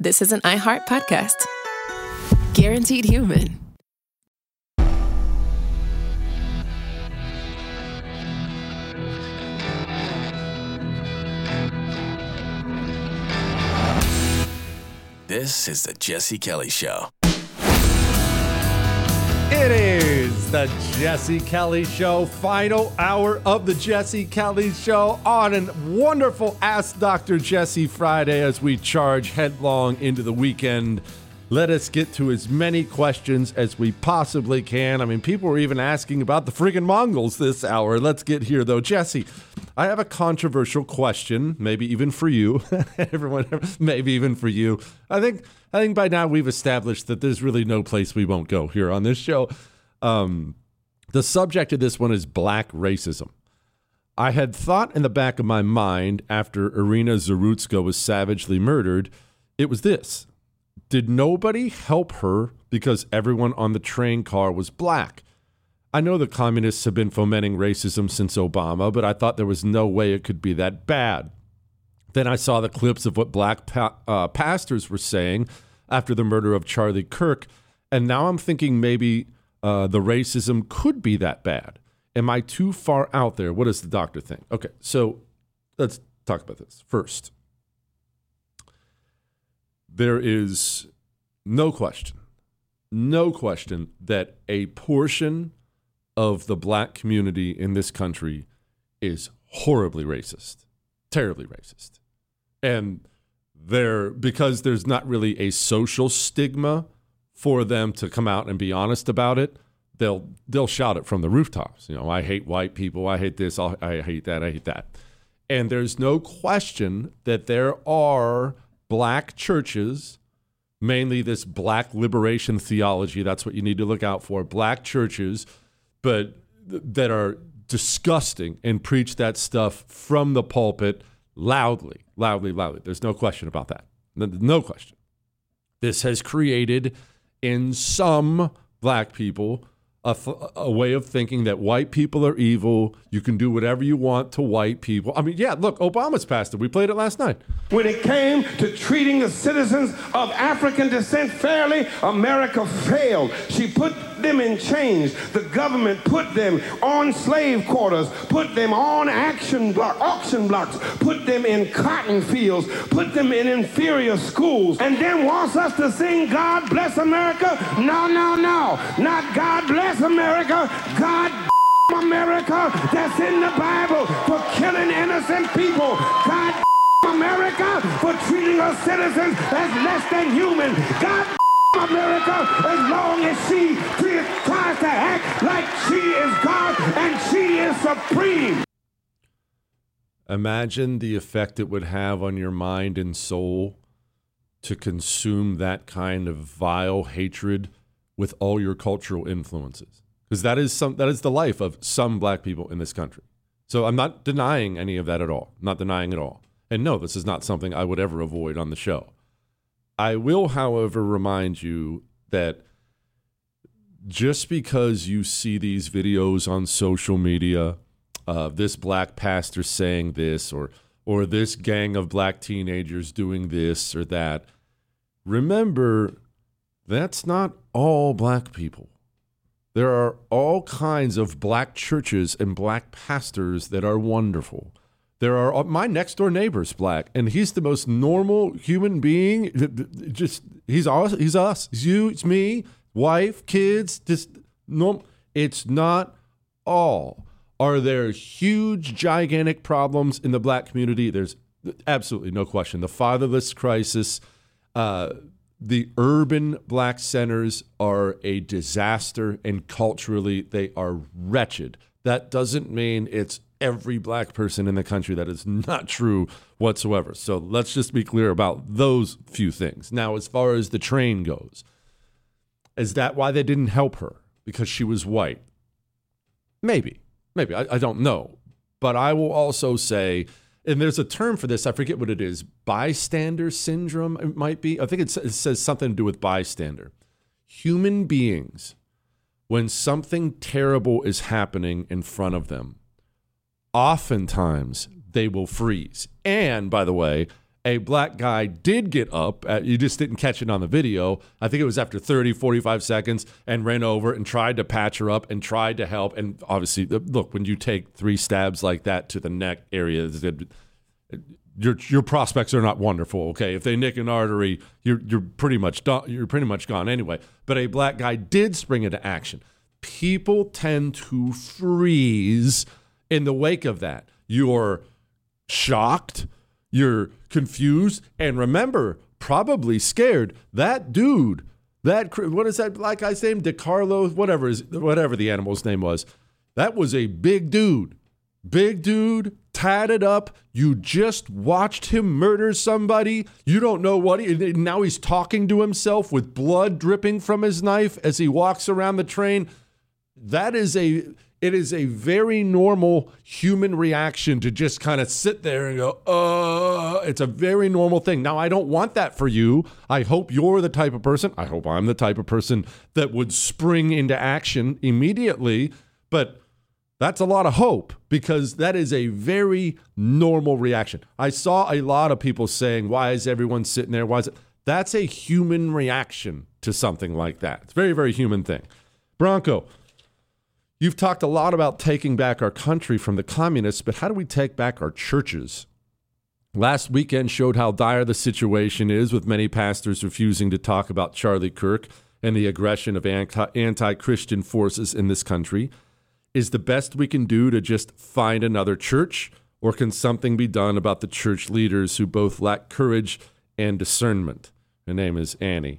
this is an iHeart podcast. Guaranteed Human. This is the Jesse Kelly Show. It is the Jesse Kelly Show, final hour of the Jesse Kelly Show on a wonderful Ask Dr. Jesse Friday as we charge headlong into the weekend. Let us get to as many questions as we possibly can. I mean, people were even asking about the friggin' Mongols this hour. Let's get here, though. Jesse, I have a controversial question, maybe even for you. Everyone, maybe even for you. I think by now we've established that there's really no place we won't go here on this show. The subject of this one is black racism. I had thought in the back of my mind after Irina Zarutska was savagely murdered, it was this. Did nobody help her because everyone on the train car was black? I know the communists have been fomenting racism since Obama, but I thought there was no way it could be that bad. Then I saw the clips of what black pastors were saying after the murder of Charlie Kirk, and now I'm thinking maybe the racism could be that bad. Am I too far out there? What does the doctor think? Okay, so let's talk about this. First, there is no question that a portion of the black community in this country is horribly racist, terribly racist. And because there's not really a social stigma for them to come out and be honest about it, they'll shout it from the rooftops. You know, I hate white people, I hate this, I hate that, I hate that. And there's no question that there are black churches, mainly this black liberation theology, that's what you need to look out for, black churches, but that are disgusting and preach that stuff from the pulpit loudly. There's no question about that. No question. This has created in some black people a way of thinking that white people are evil. You can do whatever you want to white people. I mean, yeah, look, Obama's passed it. We played it last night. When it came to treating the citizens of African descent fairly, America failed. She put them in chains. The government put them on slave quarters, put them on auction blocks, put them in cotton fields, put them in inferior schools, and then wants us to sing God Bless America? No. Not God Bless America. God America, that's in the Bible, for killing innocent people. God America, for treating her citizens as less than human. God America, as long as she tries to act like she is God and she is supreme. Imagine the effect it would have on your mind and soul to consume that kind of vile hatred with all your cultural influences. Because that is the life of some black people in this country. So I'm not denying any of that at all. Not denying it all. And no, this is not something I would ever avoid on the show. I will, however, remind you that just because you see these videos on social media, this black pastor saying this, or this gang of black teenagers doing this or that, remember, that's not all black people. There are all kinds of black churches and black pastors that are wonderful. There are my next door neighbor's black, and he's the most normal human being. Just he's us, it's you, it's me, wife, kids. Just normal. It's not all. Are there huge, gigantic problems in the black community? There's absolutely no question. The fatherless crisis, the urban black centers are a disaster, and culturally they are wretched. That doesn't mean it's every black person in the country. That is not true whatsoever. So let's just be clear about those few things. Now, as far as the train goes, is that why they didn't help her? Because she was white? Maybe. I don't know. But I will also say, and there's a term for this, I forget what it is, bystander syndrome, it might be. I think it says something to do with bystander. Human beings, when something terrible is happening in front of them, oftentimes they will freeze. And, by the way, a black guy did get up. You just didn't catch it on the video. I think it was after 30, 45 seconds, and ran over and tried to patch her up and tried to help. And obviously, look, when you take 3 stabs like that to the neck area, your prospects are not wonderful. Okay, if they nick an artery, you're pretty much done. You're pretty much gone anyway. But a black guy did spring into action. People tend to freeze in the wake of that. You're shocked. You're confused, and remember, probably scared. That dude, what is that black guy's name? DeCarlo, whatever the animal's name was. That was a big dude, tatted up. You just watched him murder somebody. You don't know what now he's talking to himself with blood dripping from his knife as he walks around the train. It is a very normal human reaction to just kind of sit there and go, it's a very normal thing. Now, I don't want that for you. I hope you're the type of person, I hope I'm the type of person that would spring into action immediately, but that's a lot of hope because that is a very normal reaction. I saw a lot of people saying, why is everyone sitting there? Why is it? That's a human reaction to something like that. It's a very, very human thing. Bronco, you've talked a lot about taking back our country from the communists, but how do we take back our churches? Last weekend showed how dire the situation is, with many pastors refusing to talk about Charlie Kirk and the aggression of anti-Christian forces in this country. Is the best we can do to just find another church, or can something be done about the church leaders who both lack courage and discernment? Her name is Annie.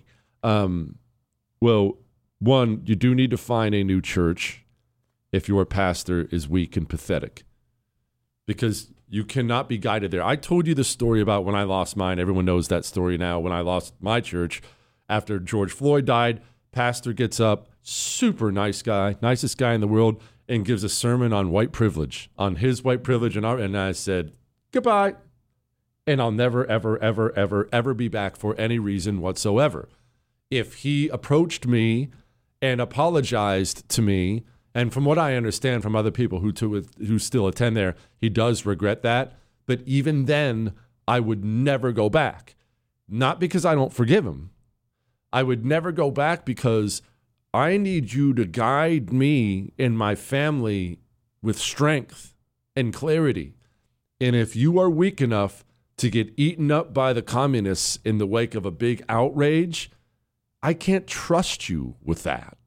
Well, one, you do need to find a new church if your pastor is weak and pathetic, because you cannot be guided there. I told you the story about when I lost mine. Everyone knows that story now. When I lost my church after George Floyd died, pastor gets up, super nice guy, nicest guy in the world, and gives a sermon on white privilege, on his white privilege. And I said, goodbye. And I'll never, ever, ever, ever, ever be back for any reason whatsoever. If he approached me and apologized to me, and from what I understand from other people who still attend there, he does regret that. But even then, I would never go back. Not because I don't forgive him. I would never go back because I need you to guide me and my family with strength and clarity. And if you are weak enough to get eaten up by the communists in the wake of a big outrage, I can't trust you with that.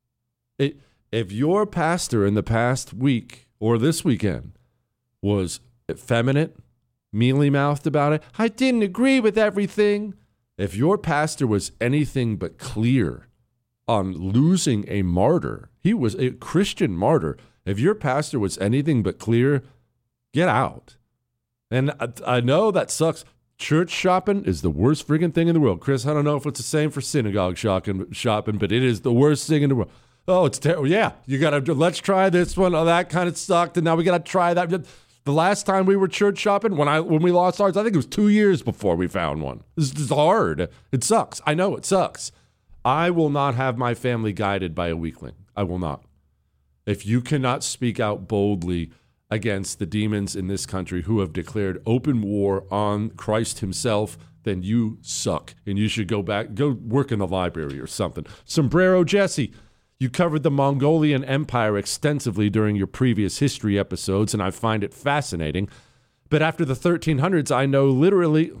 If your pastor in the past week or this weekend was effeminate, mealy-mouthed about it, I didn't agree with everything. If your pastor was anything but clear on losing a martyr, he was a Christian martyr. If your pastor was anything but clear, get out. And I know that sucks. Church shopping is the worst friggin' thing in the world. Chris, I don't know if it's the same for synagogue shopping, but it is the worst thing in the world. Oh, it's terrible. Yeah, you got to, let's try this one. Oh, that kind of sucked, and now we got to try that. The last time we were church shopping, when we lost ours, I think it was 2 years before we found one. This is hard. It sucks. I know it sucks. I will not have my family guided by a weakling. I will not. If you cannot speak out boldly against the demons in this country who have declared open war on Christ himself, then you suck. And you should go work in the library or something. Sombrero Jesse, you covered the Mongolian Empire extensively during your previous history episodes, and I find it fascinating. But after the 1300s, I know literally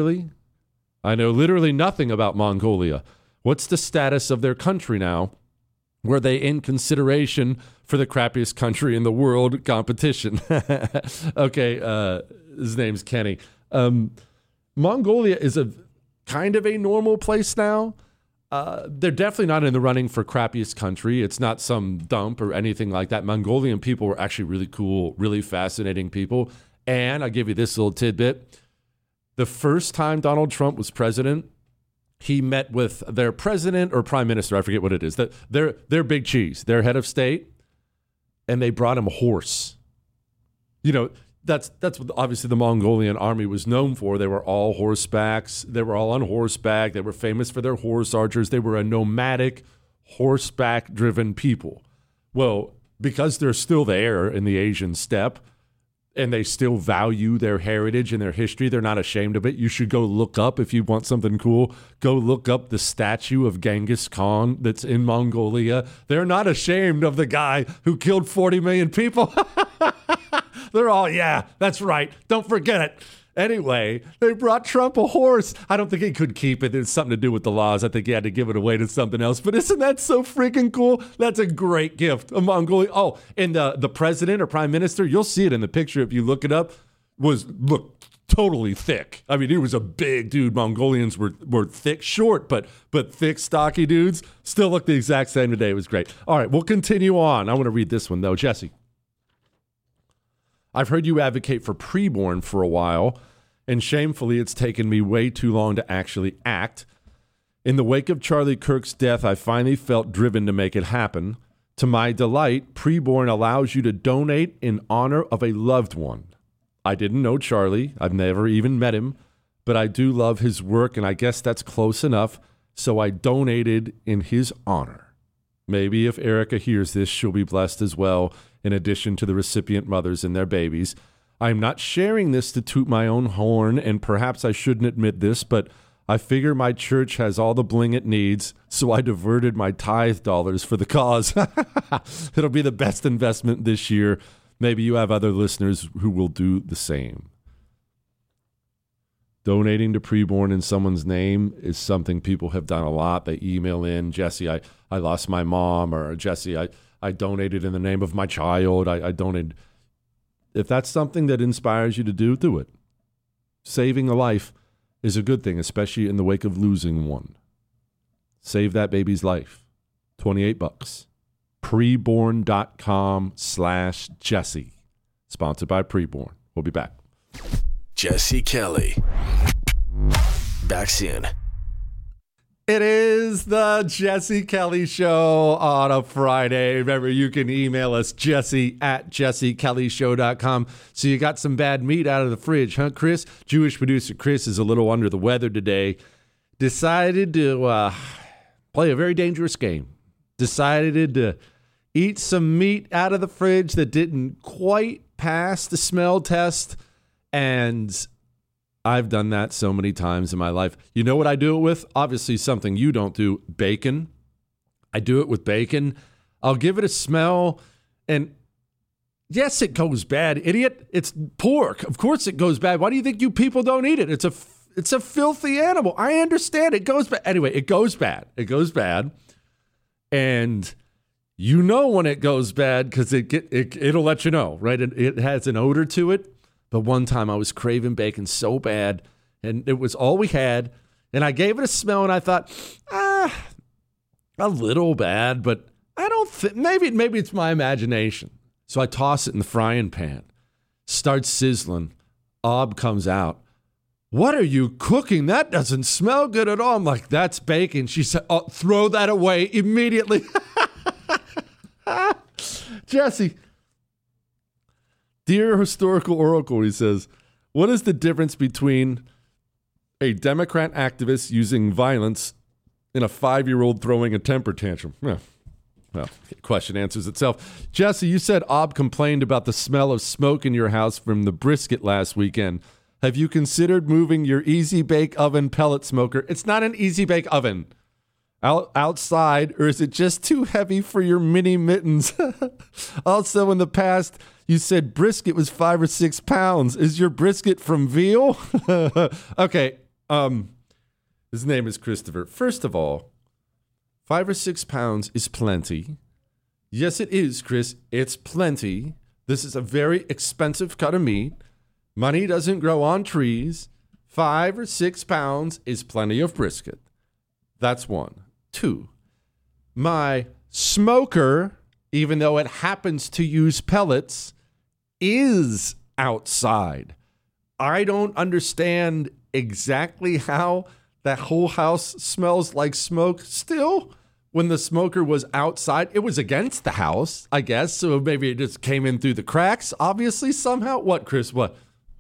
nothing about Mongolia. What's the status of their country now? Were they in consideration for the crappiest country in the world competition? Okay, his name's Kenny. Mongolia is a kind of a normal place now. They're definitely not in the running for crappiest country. It's not some dump or anything like that. Mongolian people were actually really cool, really fascinating people. And I'll give you this little tidbit. The first time Donald Trump was president, he met with their president or prime minister, I forget what it is, their big cheese, their head of state, and they brought him a horse. You know, that's what obviously the Mongolian army was known for. They were all horsebacks. They were all on horseback. They were famous for their horse archers. They were a nomadic, horseback-driven people. Well, because they're still there in the Asian steppe, and they still value their heritage and their history. They're not ashamed of it. You should go look up, if you want something cool, go look up the statue of Genghis Khan that's in Mongolia. They're not ashamed of the guy who killed 40 million people. They're all, yeah, that's right. Don't forget it. Anyway, they brought Trump a horse. I don't think he could keep it. It's something to do with the laws. I think he had to give it away to something else. But isn't that so freaking cool? That's a great gift. A Mongolian. Oh, and the president or prime minister, you'll see it in the picture if you look it up, look totally thick. I mean, he was a big dude. Mongolians were thick, short, but thick, stocky dudes. Still look the exact same today. It was great. All right, we'll continue on. I want to read this one, though. Jesse, I've heard you advocate for preborn for a while, and shamefully, it's taken me way too long to actually act. In the wake of Charlie Kirk's death, I finally felt driven to make it happen. To my delight, preborn allows you to donate in honor of a loved one. I didn't know Charlie. I've never even met him, but I do love his work, and I guess that's close enough, so I donated in his honor. Maybe if Erica hears this, she'll be blessed as well, in addition to the recipient mothers and their babies. I'm not sharing this to toot my own horn, and perhaps I shouldn't admit this, but I figure my church has all the bling it needs, so I diverted my tithe dollars for the cause. It'll be the best investment this year. Maybe you have other listeners who will do the same. Donating to preborn in someone's name is something people have done a lot. They email in, Jesse, I lost my mom, or Jesse, I donated in the name of my child. I donated. If that's something that inspires you to do it. Saving a life is a good thing, especially in the wake of losing one. Save that baby's life. $28. Preborn.com/Jesse. Sponsored by Preborn. We'll be back. Jesse Kelly. Back soon. It is the Jesse Kelly Show on a Friday. Remember, you can email us, jesse@jessekellyshow.com. So you got some bad meat out of the fridge, huh, Chris? Jewish producer Chris is a little under the weather today. Decided to play a very dangerous game. Decided to eat some meat out of the fridge that didn't quite pass the smell test. And I've done that so many times in my life. You know what I do it with? Obviously something you don't do, bacon. I do it with bacon. I'll give it a smell, and yes, it goes bad, idiot. It's pork. Of course it goes bad. Why do you think you people don't eat it? It's a filthy animal. I understand it goes bad. Anyway, it goes bad. It goes bad. And you know when it goes bad because it'll let you know, right? It has an odor to it. But one time I was craving bacon so bad, and it was all we had, and I gave it a smell, and I thought, a little bad, but I don't think, maybe it's my imagination. So I toss it in the frying pan, starts sizzling, Ob comes out. What are you cooking? That doesn't smell good at all. I'm like, that's bacon. She said, oh, throw that away immediately. Jesse. Dear Historical Oracle, he says, what is the difference between a Democrat activist using violence and a 5-year-old throwing a temper tantrum? Well, question answers itself. Jesse, you said Ob complained about the smell of smoke in your house from the brisket last weekend. Have you considered moving your Easy Bake Oven pellet smoker? It's not an Easy Bake Oven. Outside, or is it just too heavy for your mini mittens? Also, in the past, you said brisket was 5 or 6 pounds. Is your brisket from veal? Okay. His name is Christopher. First of all, 5 or 6 pounds is plenty. Yes, it is, Chris. It's plenty. This is a very expensive cut of meat. Money doesn't grow on trees. 5 or 6 pounds is plenty of brisket. That's one. 2, my smoker, even though it happens to use pellets, is outside. I don't understand exactly how that whole house smells like smoke still. When the smoker was outside, it was against the house, I guess. So maybe it just came in through the cracks, obviously, somehow. What, Chris? What?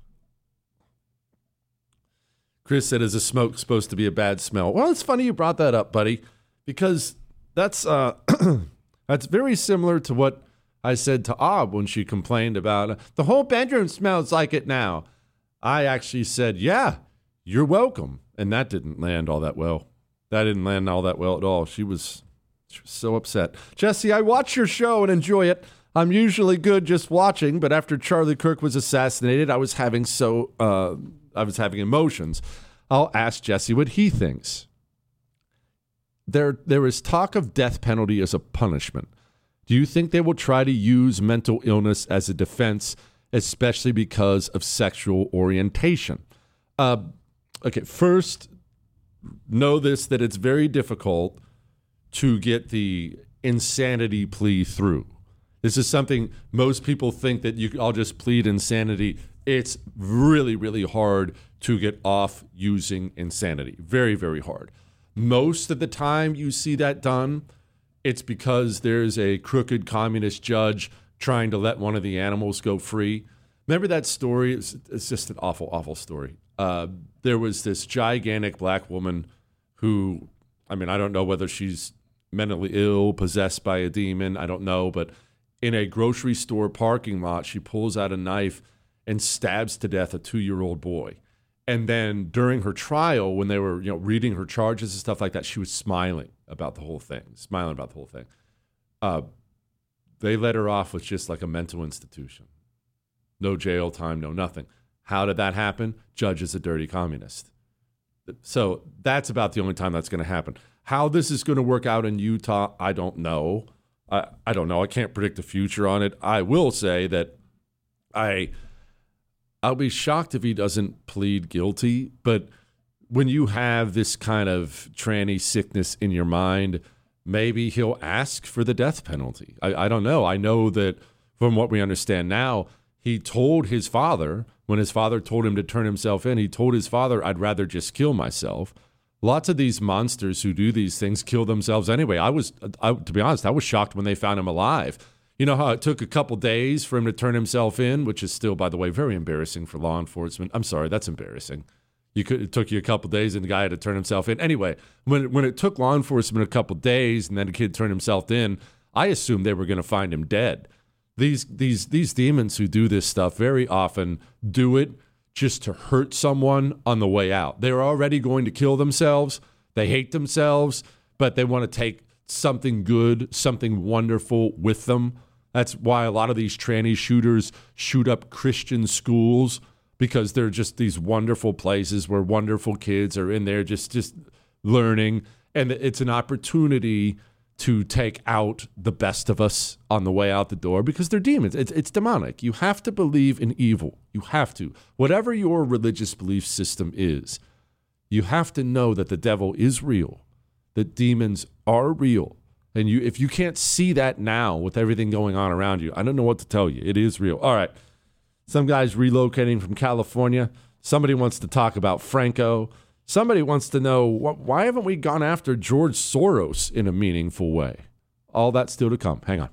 Chris said, is the smoke supposed to be a bad smell? Well, it's funny you brought that up, buddy, because that's very similar to what I said to Ob when she complained about the whole bedroom smells like it now. I actually said, yeah, you're welcome. And that didn't land all that well. That didn't land all that well at all. She was so upset. Jesse, I watch your show and enjoy it. I'm usually good just watching, but after Charlie Kirk was assassinated, I was having emotions. I'll ask Jesse what he thinks. There is talk of death penalty as a punishment. Do you think they will try to use mental illness as a defense, especially because of sexual orientation? Okay, first, know this, that it's very difficult to get the insanity plea through. This is something most people think that I'll just plead insanity. It's really, really hard to get off using insanity. Very, very hard. Most of the time you see that done, it's because there's a crooked communist judge trying to let one of the animals go free. Remember that story? It's just an awful, awful story. There was this gigantic black woman who, I don't know whether she's mentally ill, possessed by a demon, I don't know, but in a grocery store parking lot, she pulls out a knife and stabs to death a 2-year-old boy. And then during her trial, when they were, reading her charges and stuff like that, she was smiling about the whole thing. They let her off with just like a mental institution. No jail time, no nothing. How did that happen? Judge is a dirty communist. So that's about the only time that's going to happen. How this is going to work out in Utah, I don't know. I don't know. I can't predict the future on it. I will say that I'll be shocked if he doesn't plead guilty. But when you have this kind of tranny sickness in your mind, maybe he'll ask for the death penalty. I don't know. I know that from what we understand now, he told his father, when his father told him to turn himself in, he told his father, I'd rather just kill myself. Lots of these monsters who do these things kill themselves anyway. To be honest, I was shocked when they found him alive. You know how it took a couple days for him to turn himself in, which is still, by the way, very embarrassing for law enforcement. I'm sorry, that's embarrassing. It took you a couple days and the guy had to turn himself in. Anyway, when it took law enforcement a couple days and then the kid turned himself in, I assumed they were going to find him dead. These demons who do this stuff very often do it just to hurt someone on the way out. They're already going to kill themselves. They hate themselves, but they want to take something good, something wonderful with them. That's why a lot of these tranny shooters shoot up Christian schools, because they're just these wonderful places where wonderful kids are in there just learning. And it's an opportunity to take out the best of us on the way out the door, because they're demons. It's demonic. You have to believe in evil. You have to. Whatever your religious belief system is, you have to know that the devil is real, that demons are real. And if you can't see that now with everything going on around you, I don't know what to tell you. It is real. All right. Some guy's relocating from California. Somebody wants to talk about Franco. Somebody wants to know, why haven't we gone after George Soros in a meaningful way? All that's still to come. Hang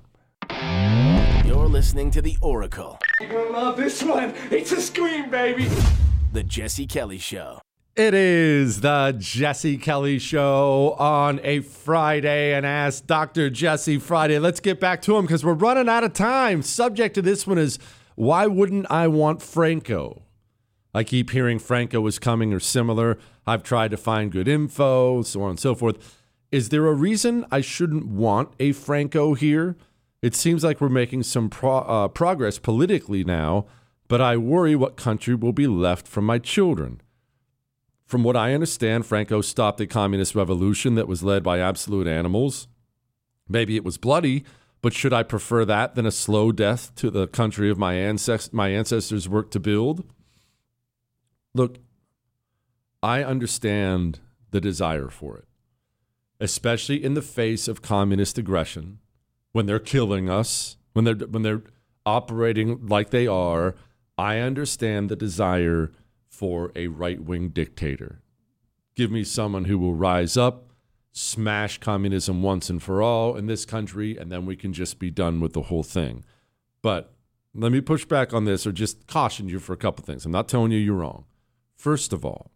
on. You're listening to The Oracle. You're going to love this one. It's a scream, baby. The Jesse Kelly Show. It is the Jesse Kelly Show on a Friday, and Ask Dr. Jesse Friday. Let's get back to him because we're running out of time. Subject to this one is, why wouldn't I want Franco? I keep hearing Franco is coming or similar. I've tried to find good info, so on and so forth. Is there a reason I shouldn't want a Franco here? It seems like we're making some progress politically now, but I worry what country will be left from my children. From what I understand, Franco stopped a communist revolution that was led by absolute animals. Maybe it was bloody, but should I prefer that than a slow death to the country of my ancestors worked to build? Look, I understand the desire for it, especially in the face of communist aggression, when they're killing us, when they're operating like they are. I understand the desire for a right-wing dictator. Give me someone who will rise up, smash communism once and for all in this country, and then we can just be done with the whole thing. But let me push back on this, or just caution you for a couple things. I'm not telling you you're wrong. First of all,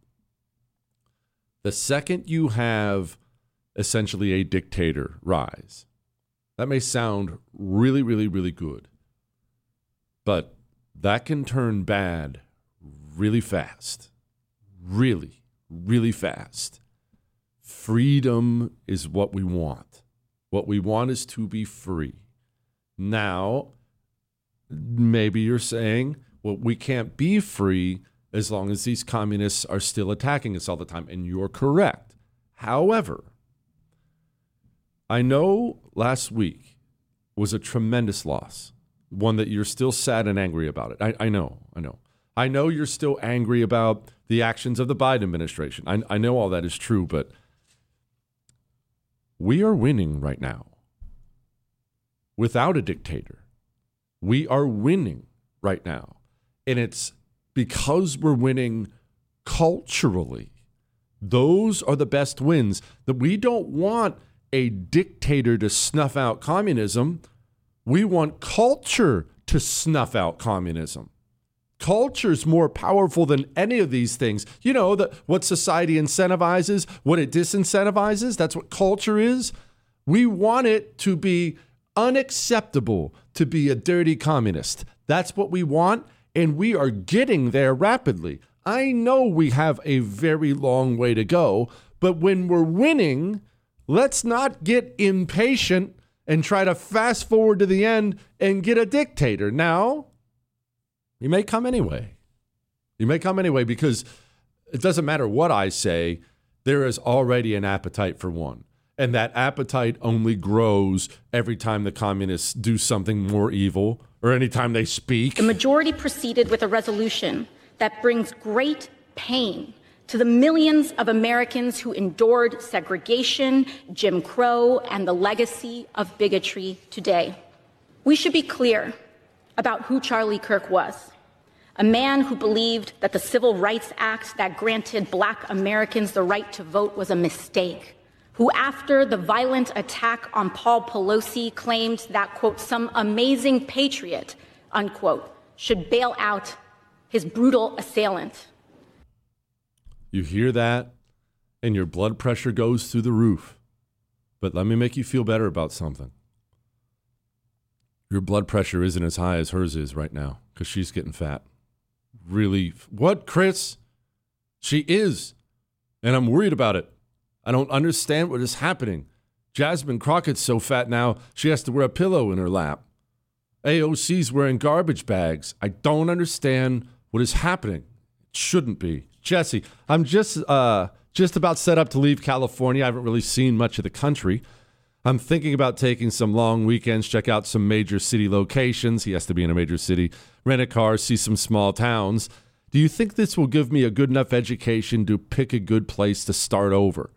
the second you have essentially a dictator rise, That may sound really, really, really good. But that can turn bad really fast. Really, really fast. Freedom is what we want. What we want is to be free. Now, maybe you're saying, well, we can't be free as long as these communists are still attacking us all the time. And you're correct. However, I know last week was a tremendous loss, one that you're still sad and angry about it. I know. I know you're still angry about the actions of the Biden administration. I know all that is true, but we are winning right now without a dictator. We are winning right now. And it's because we're winning culturally. Those are the best wins. That we don't want a dictator to snuff out communism. We want culture to snuff out communism. Culture's more powerful than any of these things. You know, what society incentivizes, what it disincentivizes, that's what culture is. We want it to be unacceptable to be a dirty communist. That's what we want, and we are getting there rapidly. I know we have a very long way to go, but when we're winning, let's not get impatient and try to fast forward to the end and get a dictator. Now, he may come anyway. He may come anyway because it doesn't matter what I say, there is already an appetite for one. And that appetite only grows every time the communists do something more evil or anytime they speak. The majority proceeded with a resolution that brings great pain to the millions of Americans who endured segregation, Jim Crow, and the legacy of bigotry today. We should be clear about who Charlie Kirk was. A man who believed that the Civil Rights Act that granted Black Americans the right to vote was a mistake. Who, after the violent attack on Paul Pelosi, claimed that, quote, some amazing patriot, unquote, should bail out his brutal assailant. You hear that, and your blood pressure goes through the roof. But let me make you feel better about something. Your blood pressure isn't as high as hers is right now because she's getting fat. Really? What, Chris? She is. And I'm worried about it. I don't understand what is happening. Jasmine Crockett's so fat now, she has to wear a pillow in her lap. AOC's wearing garbage bags. I don't understand what is happening. It shouldn't be. Jesse, I'm just about set up to leave California. I haven't really seen much of the country. I'm thinking about taking some long weekends, check out some major city locations. He has to be in a major city. Rent a car, see some small towns. Do you think this will give me a good enough education to pick a good place to start over?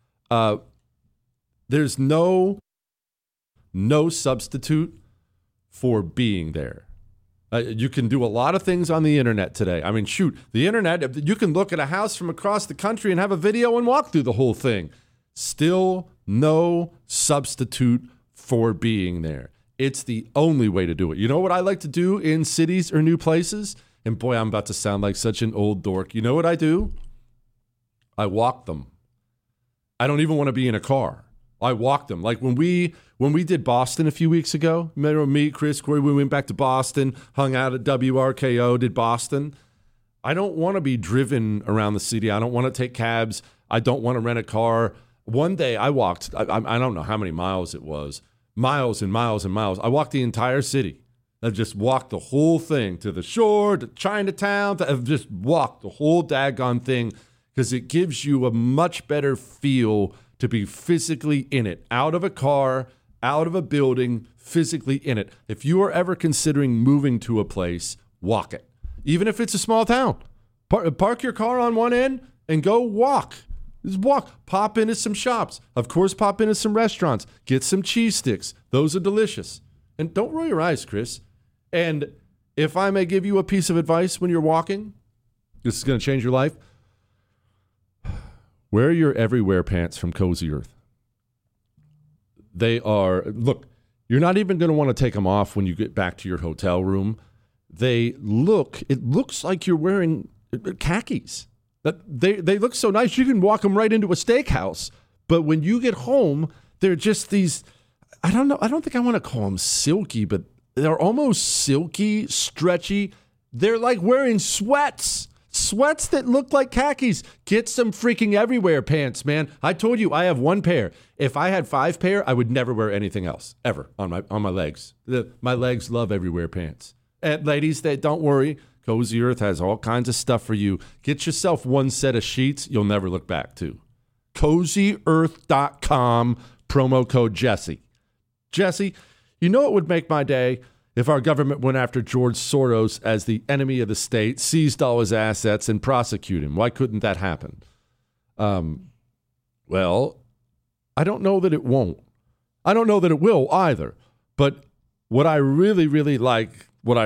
There's no substitute for being there. You can do a lot of things on the internet today. I mean, shoot, the internet, you can look at a house from across the country and have a video and walk through the whole thing. Still no substitute for being there. It's the only way to do it. You know what I like to do in cities or new places? And boy, I'm about to sound like such an old dork. You know what I do? I walk them. I don't even want to be in a car. I walk them. Like when we did Boston a few weeks ago, remember me, Chris, Corey, we went back to Boston, hung out at WRKO, did Boston. I don't want to be driven around the city. I don't want to take cabs. I don't want to rent a car. One day I walked, I don't know how many miles it was, miles and miles and miles. I walked the entire city. I just walked the whole thing to the shore, to Chinatown. I've just walked the whole daggone thing because it gives you a much better feel to be physically in it, out of a car, out of a building, physically in it. If you are ever considering moving to a place, walk it. Even if it's a small town. Park your car on one end and go walk. Just walk. Pop into some shops. Of course, pop into some restaurants. Get some cheese sticks. Those are delicious. And don't roll your eyes, Chris. And if I may give you a piece of advice when you're walking, this is going to change your life. Wear your everywhere pants from Cozy Earth. They are, look, you're not even going to want to take them off when you get back to your hotel room. It looks like you're wearing khakis. They look so nice. You can walk them right into a steakhouse. But when you get home, they're just these, I don't know. I don't think I want to call them silky, but they're almost silky, stretchy. They're like wearing sweats that look like khakis. Get some freaking everywhere pants, man. I told you I have one pair. If I had 5 pair, I would never wear anything else ever on my legs. My legs love everywhere pants. And ladies, don't worry. Cozy Earth has all kinds of stuff for you. Get yourself one set of sheets you'll never look back to. CozyEarth.com, promo code Jesse. Jesse, you know what would make my day? If our government went after George Soros as the enemy of the state, seized all his assets, and prosecuted him. Why couldn't that happen? Well, I don't know that it won't. I don't know that it will either. But what I really like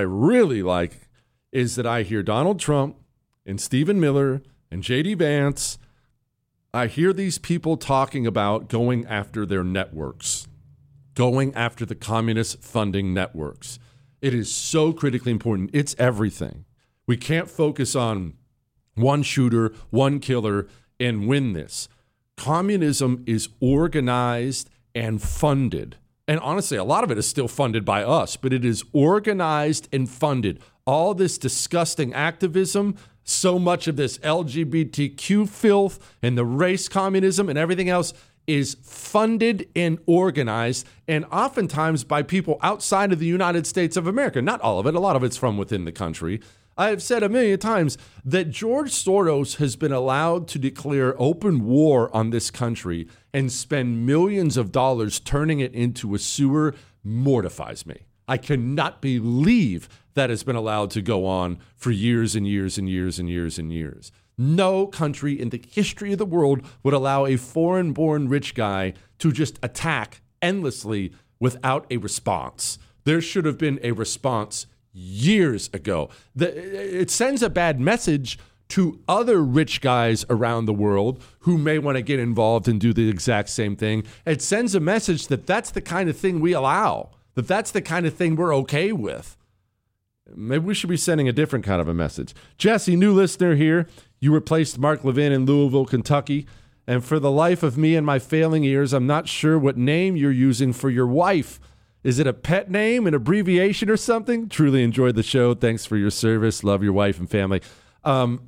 is that I hear Donald Trump and Stephen Miller and J.D. Vance. I hear these people talking about going after their networks. Going after the communist funding networks. It is so critically important. It's everything. We can't focus on one shooter, one killer, and win this. Communism is organized and funded. And honestly, a lot of it is still funded by us, but it is organized and funded. All this disgusting activism, so much of this LGBTQ filth and the race communism and everything else is funded and organized, and oftentimes by people outside of the United States of America. Not all of it. A lot of it's from within the country. I have said a million times that George Soros has been allowed to declare open war on this country and spend millions of dollars turning it into a sewer mortifies me. I cannot believe that has been allowed to go on for years and years and years and years and years. No country in the history of the world would allow a foreign-born rich guy to just attack endlessly without a response. There should have been a response years ago. It sends a bad message to other rich guys around the world who may want to get involved and do the exact same thing. It sends a message that that's the kind of thing we allow, that that's the kind of thing we're okay with. Maybe we should be sending a different kind of a message. Jesse, new listener here. You replaced Mark Levin in Louisville, Kentucky. And for the life of me and my failing ears, I'm not sure what name you're using for your wife. Is it a pet name, an abbreviation or something? Truly enjoyed the show. Thanks for your service. Love your wife and family. Her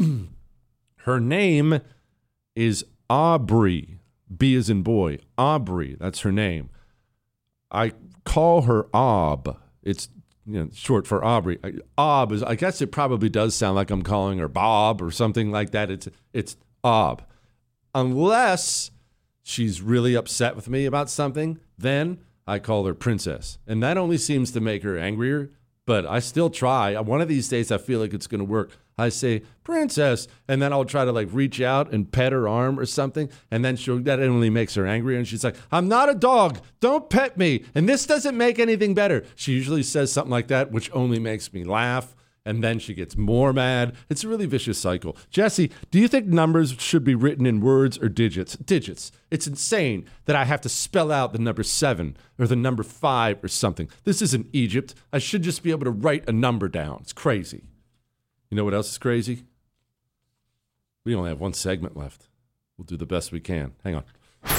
name is Aubrey. B as in boy. Aubrey. That's her name. I call her Aub. It's short for Aubrey. Aub is, I guess it probably does sound like I'm calling her Bob or something like that. It's Aub. Unless she's really upset with me about something, then I call her Princess. And that only seems to make her angrier, but I still try. One of these days I feel like it's going to work. I say, Princess, and then I'll try to reach out and pet her arm or something, and then that only makes her angry, and she's like, I'm not a dog, don't pet me, and this doesn't make anything better. She usually says something like that, which only makes me laugh, and then she gets more mad. It's a really vicious cycle. Jesse, do you think numbers should be written in words or digits? Digits. It's insane that I have to spell out the number 7 or the number 5 or something. This isn't Egypt. I should just be able to write a number down. It's crazy. You know what else is crazy? We only have one segment left. We'll do the best we can. Hang on.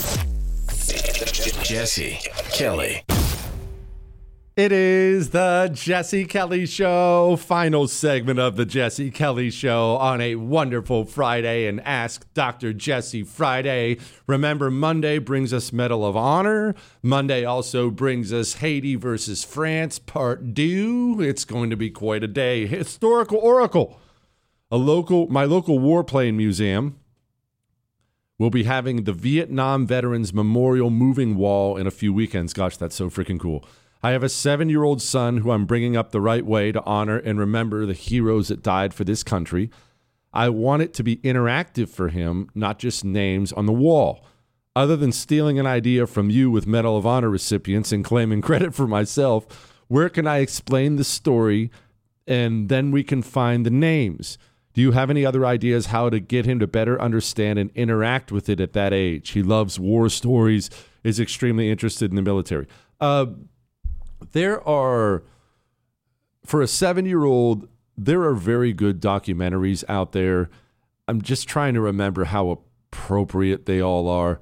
Jesse Kelly. It is the Jesse Kelly Show, final segment of the Jesse Kelly Show on a wonderful Friday and Ask Dr. Jesse Friday. Remember, Monday brings us Medal of Honor. Monday also brings us Haiti versus France, Part 2. It's going to be quite a day. Historical Oracle. My local warplane museum will be having the Vietnam Veterans Memorial Moving Wall in a few weekends. Gosh, that's so freaking cool. I have a 7-year-old son who I'm bringing up the right way to honor and remember the heroes that died for this country. I want it to be interactive for him, not just names on the wall. Other than stealing an idea from you with Medal of Honor recipients and claiming credit for myself, where can I explain the story and then we can find the names? Do you have any other ideas how to get him to better understand and interact with it at that age? He loves war stories, is extremely interested in the military. There are, for a 7-year-old, there are very good documentaries out there. I'm just trying to remember how appropriate they all are.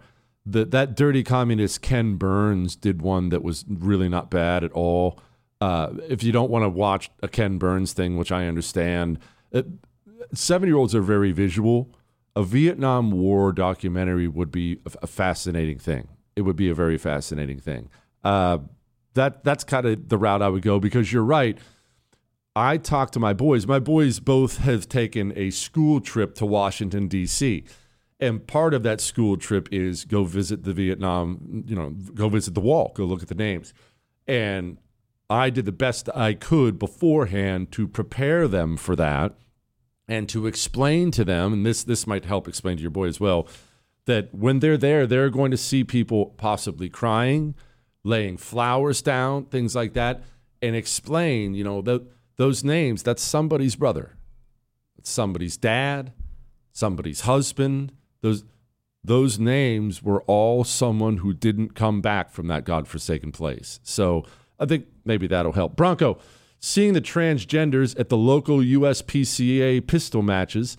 that dirty communist Ken Burns did one that was really not bad at all. If you don't want to watch a Ken Burns thing, which I understand, 7-year-olds are very visual. A Vietnam War documentary would be a fascinating thing. It would be a very fascinating thing. That's kind of the route I would go, because you're right. I talk to my boys. My boys both have taken a school trip to Washington, D.C., and part of that school trip is go visit the Vietnam, go visit the wall, go look at the names. And I did the best I could beforehand to prepare them for that and to explain to them, and this might help explain to your boy as well, that when they're there, they're going to see people possibly crying, laying flowers down, things like that, and explain, those names, that's somebody's brother. It's somebody's dad, somebody's husband. Those names were all someone who didn't come back from that godforsaken place. So I think maybe that'll help. Bronco, seeing the transgenders at the local USPSA pistol matches,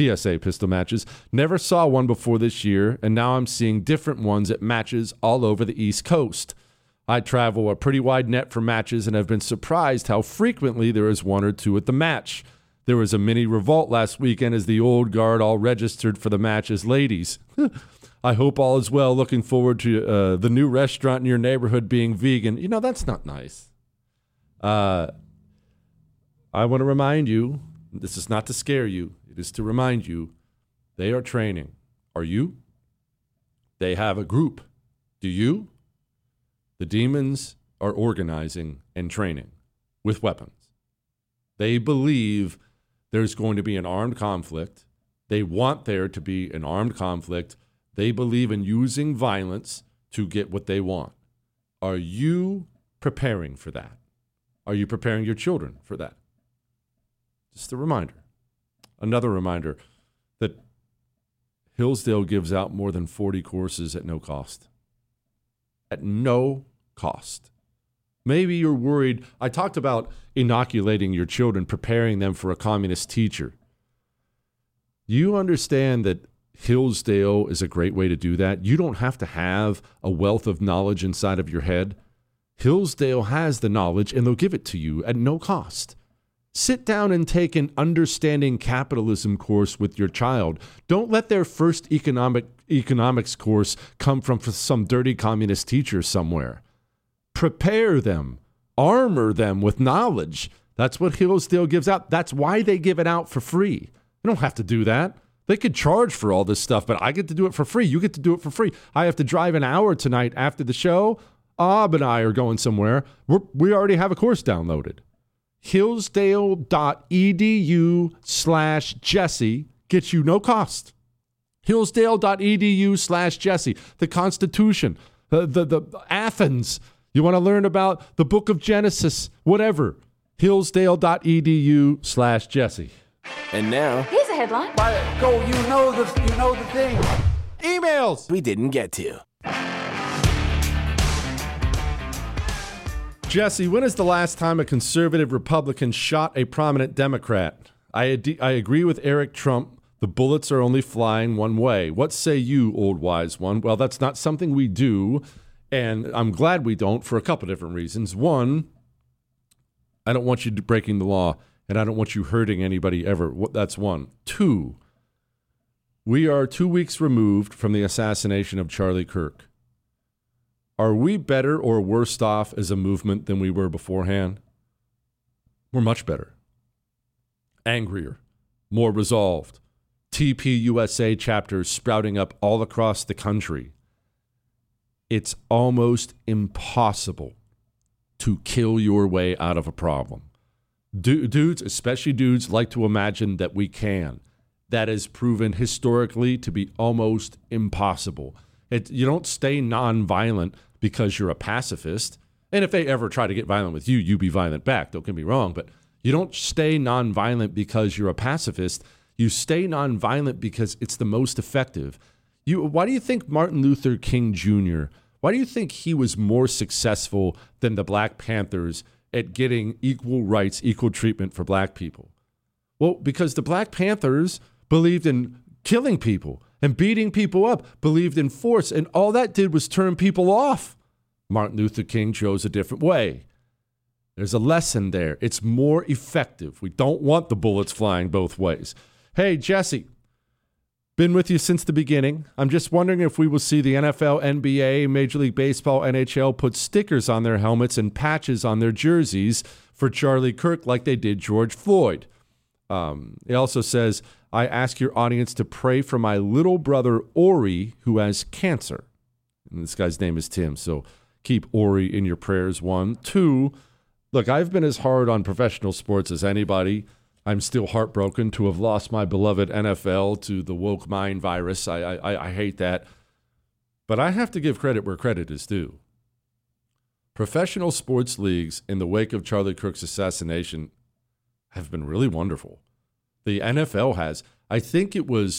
never saw one before this year, and now I'm seeing different ones at matches all over the East Coast. I travel a pretty wide net for matches and have been surprised how frequently there is one or two at the match. There was a mini revolt last weekend as the old guard all registered for the match as ladies. I hope all is well. Looking forward to the new restaurant in your neighborhood being vegan. That's not nice. I want to remind you, this is not to scare you. It is to remind you, they are training. Are you? They have a group. Do you? The demons are organizing and training with weapons. They believe there's going to be an armed conflict. They want there to be an armed conflict. They believe in using violence to get what they want. Are you preparing for that? Are you preparing your children for that? Just a reminder. Another reminder that Hillsdale gives out more than 40 courses at no cost. At no cost. Maybe you're worried. I talked about inoculating your children, preparing them for a communist teacher. You understand that Hillsdale is a great way to do that. You don't have to have a wealth of knowledge inside of your head. Hillsdale has the knowledge, and they'll give it to you at no cost. Sit down and take an understanding capitalism course with your child. Don't let their first economics course come from some dirty communist teacher somewhere. Prepare them. Armor them with knowledge. That's what Hillsdale gives out. That's why they give it out for free. You don't have to do that. They could charge for all this stuff, but I get to do it for free. You get to do it for free. I have to drive an hour tonight after the show. Ob and I are going somewhere. We already have a course downloaded. Hillsdale.edu/Jesse gets you no cost. Hillsdale.edu/Jesse. The Constitution, the Athens. You want to learn about the book of Genesis, whatever. Hillsdale.edu/Jesse. And now, Here's a headline. Go, you know the thing. Emails. we didn't get to. Jesse, when is the last time a conservative Republican shot a prominent Democrat? I agree with Eric Trump. The bullets are only flying one way. What say you, old wise one? Well, that's not something we do, and I'm glad we don't for a couple different reasons. One, I don't want you breaking the law, and I don't want you hurting anybody ever. That's one. Two, we are 2 weeks removed from the assassination of Charlie Kirk. Are we better or worse off as a movement than we were beforehand? We're much better. Angrier, more resolved. TPUSA chapters sprouting up all across the country. It's almost impossible to kill your way out of a problem. Dudes, especially dudes, like to imagine that we can. That is proven historically to be almost impossible. You don't stay nonviolent because you're a pacifist. And if they ever try to get violent with you, you be violent back. Don't get me wrong. But you don't stay nonviolent because you're a pacifist. You stay nonviolent because it's the most effective. Why do you think Martin Luther King Jr., why do you think he was more successful than the Black Panthers at getting equal rights, equal treatment for black people? Well, because the Black Panthers believed in killing people and beating people up, believed in force, and all that did was turn people off. Martin Luther King chose a different way. There's a lesson there. It's more effective. We don't want the bullets flying both ways. Hey, Jesse, been with you since the beginning. I'm just wondering if we will see the NFL, NBA, Major League Baseball, NHL put stickers on their helmets and patches on their jerseys for Charlie Kirk like they did George Floyd. It also says, I ask your audience to pray for my little brother, Ori, who has cancer. And this guy's name is Tim, so keep Ori in your prayers, 1. 2, look, I've been as hard on professional sports as anybody. I'm still heartbroken to have lost my beloved NFL to the woke mind virus. I hate that. But I have to give credit where credit is due. Professional sports leagues in the wake of Charlie Kirk's assassination have been really wonderful. The NFL has. I think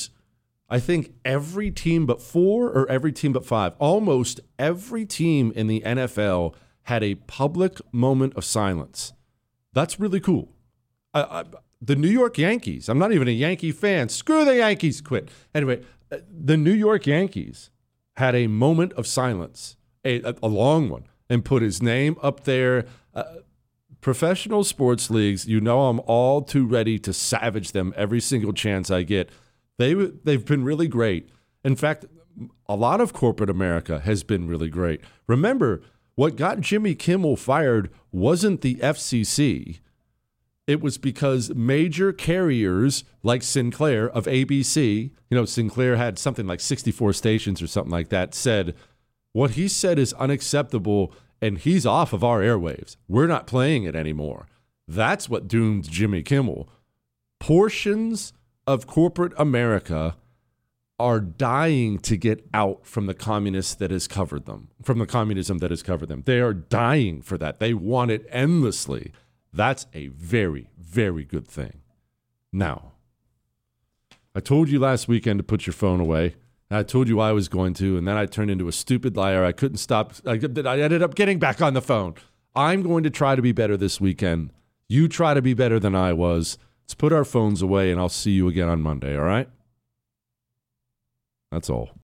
every team but 4 or every team but 5, almost every team in the NFL had a public moment of silence. That's really cool. The New York Yankees, I'm not even a Yankee fan. Screw the Yankees, quit. Anyway, the New York Yankees had a moment of silence, a long one, and put his name up there. Professional sports leagues, you know I'm all too ready to savage them every single chance I get. They've been really great. In fact, a lot of corporate America has been really great. Remember, what got Jimmy Kimmel fired wasn't the FCC. It was because major carriers like Sinclair of ABC, Sinclair had something like 64 stations or something like that, said, what he said is unacceptable and he's off of our airwaves. We're not playing it anymore. That's what doomed Jimmy Kimmel. Portions of corporate America are dying to get out from the communists that has covered them, from the communism that has covered them. They are dying for that. They want it endlessly. That's a very, very good thing. Now, I told you last weekend to put your phone away. I told you I was going to, and then I turned into a stupid liar. I couldn't stop. I ended up getting back on the phone. I'm going to try to be better this weekend. You try to be better than I was. Let's put our phones away, and I'll see you again on Monday, all right? That's all.